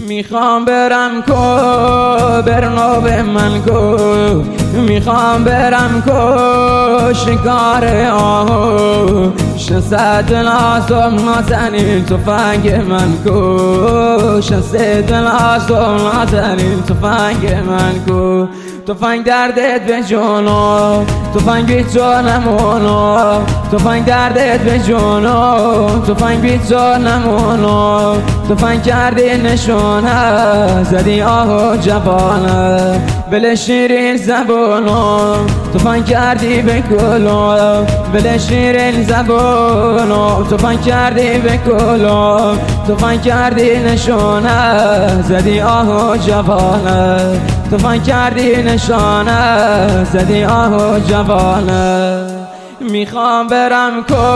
میخوام برم برنو به من گفت میخوام برم شکار آهو 600 لازم نازنین تفنگ من کو 600 لازم نازنین تفنگ من کو تفنگ دردت به جونو تفنگ بی تو نمونو تفنگ دردت به جونو تفنگ بی تو نمونو تفنگ کردی نشونه زدی آهو جوانه بل شیرین زبونو تفنگ کردی به کلو بل شیرین زبونو تفنگ کردی به کلو تفنگ کردی نشونه زدی آهو جوانه تفنگ کردی نشانه زدی آهو جوانه میخوام برم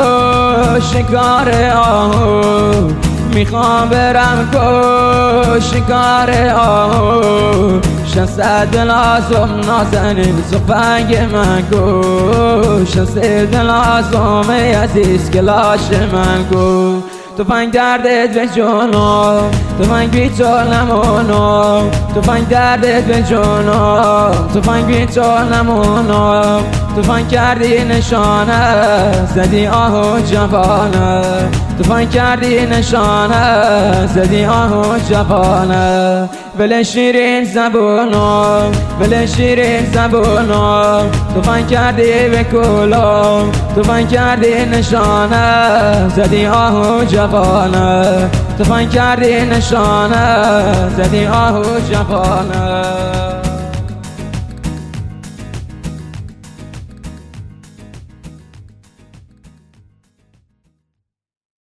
شکار آهو میخوام برم شکار آهو 600 لازم نازنین تفنگ من کو 600 لازم عزیز کلاش من کو تفنگ دردت به جونو تفنگ بی تو نمونو تفنگ دردت به جونو تفنگ بی تو نمونو تفنگ کردی نشانه زدی آهو جوانه تفنگ کردی نشانه زدی آهو جوانه بل شیرین زبونو بل شیرین زبونو تفنگ کردی به کلو تفنگ کردی نشانه زدی آهو جوانه تفنگ کردی نشانه زدی آهو جوانه